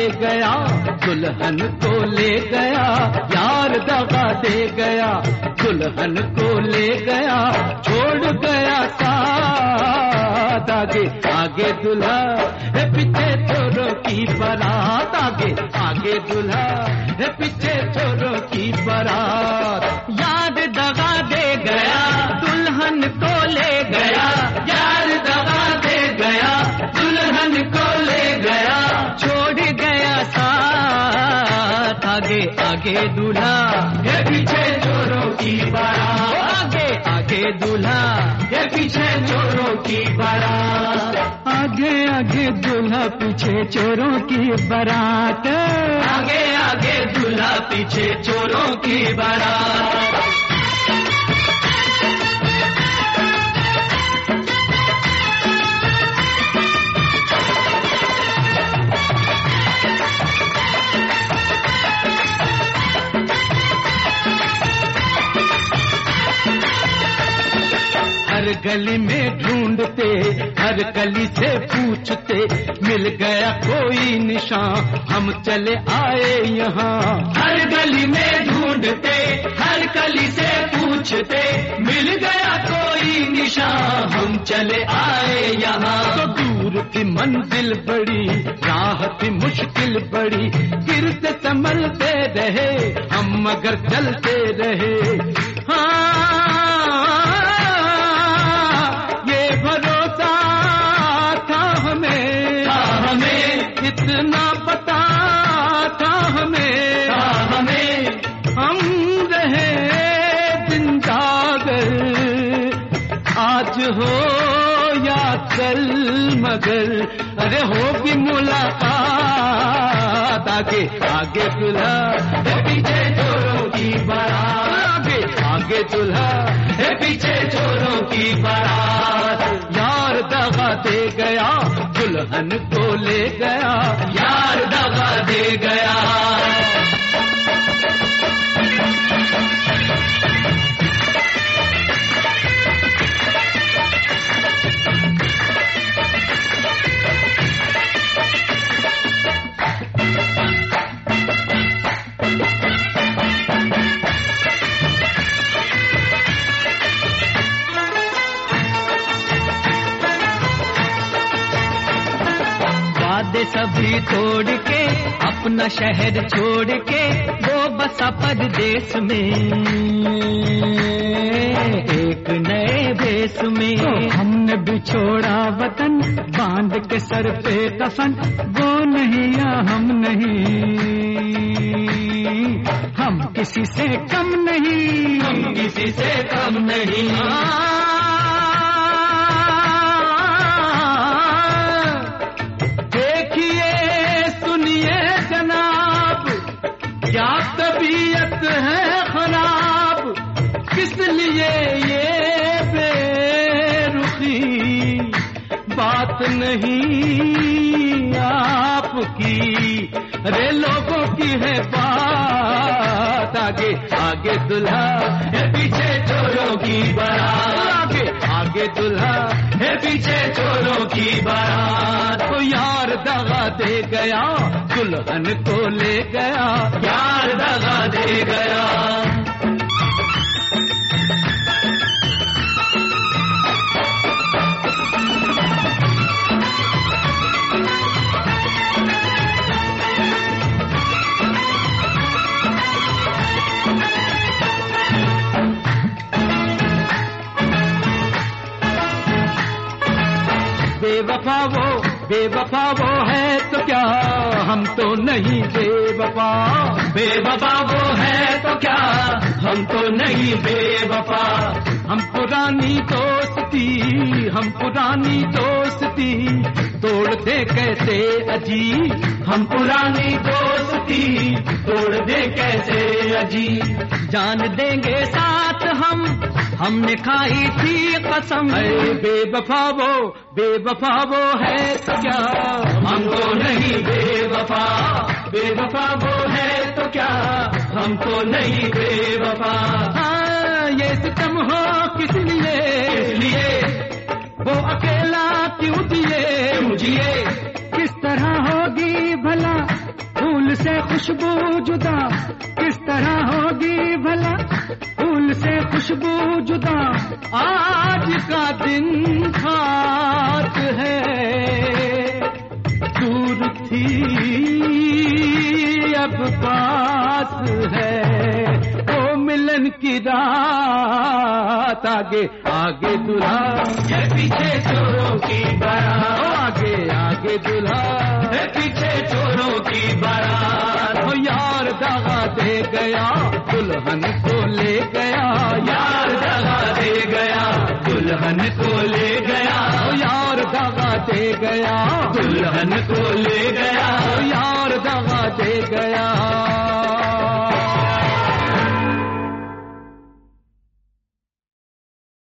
गया, दुल्हन को ले गया, यार दगा दे गया, दुल्हन को ले गया, छोड़ गया साथ। आगे आगे दुल्हा है, पीछे चोरों की बारात, आगे आगे दुल्हा है, पीछे चोरों की बारात। यार दगा दे गया, दुल्हन को ले गया, यार दगा दे गया, दुल्हन को ले गया, छोड़ गया साथ। आगे आगे दूल्हा है, पीछे चोरों की बारात, आगे आगे दूल्हा है, पीछे चोरों की बारात। आगे आगे दूल्हा पीछे चोरों की बारात, आगे आगे दूल्हा पीछे चोरों की बारात। हर गली में ढूंढते, हर गली से पूछते, मिल गया कोई निशान, हम चले आए यहाँ। हर गली में ढूंढते, हर गली से पूछते, मिल गया कोई निशान, हम चले आए यहाँ। तो दूर की मंजिल बड़ी, राह थी मुश्किल बड़ी, गिरते संभलते रहे हम मगर चलते रहे। हाँ इतना पता था हमें, हम रहे जिंदागर, आज हो या कल मगर, अरे होगी मुलाकात। आगे आगे दुल्हा है, पीछे चोरों की बारात, आगे आगे दुल्हा है, पीछे चोरों की बारात। यार दगा दे गया, दुल्हन को ले गया, यार दगा दे गया। सभी तोड़ के, अपना शहर छोड़ के, वो बसा परदेश में, एक नए भेष में। तो हमने बिछोड़ा वतन, बांध के सर पे कफन, वो नहीं या हम नहीं, हम किसी से कम नहीं, हम किसी से कम नहीं। क्या तबीयत है खराब, किस लिए ये बेरुखी, बात नहीं आपकी, अरे लोगों की है बात। आगे आगे दुल्हा है, पीछे चोरों की बारात, आगे आगे दुल्हा है, पीछे चोरों की बारात। तो यार दगा दे गया, दुल्हन को ले गया, यार दगा दे गया। बेवफा वो है तो क्या, हम तो नहीं बेवफा, बेवफा वो है तो क्या, हम तो नहीं बेवफा। हम पुरानी दोस्ती, हम पुरानी दोस्ती तोड़ दे कैसे अजी, हम पुरानी दोस्ती तोड़ दे कैसे अजी। जान देंगे साथ हमने खाई थी कसम, बेवफा वो है तो क्या, हम तो नहीं बेवफा, बेवफा वो है तो क्या, हम तो नहीं बेवफा। हाँ ये सितम हो किस लिए वो अकेला क्यों जिए, किस तरह होगी भला खुशबू जुदा किस तरह होगी भला, फूल से खुशबू जुदा आज का दिन खास है, दूर थी अब पास है, वो मिलन की रात। आगे आगे दुल्हा ये पीछे चोरों की बारात, आगे आगे दुल्हा ये पीछे चोरों की बारात। हो यार दगा दे गया दुल्हन को ले गया, यार दगा दे गया दुल्हन को ले गया, यार दगा दे गया दुल्हन को ले गया, यार दगा दे गया।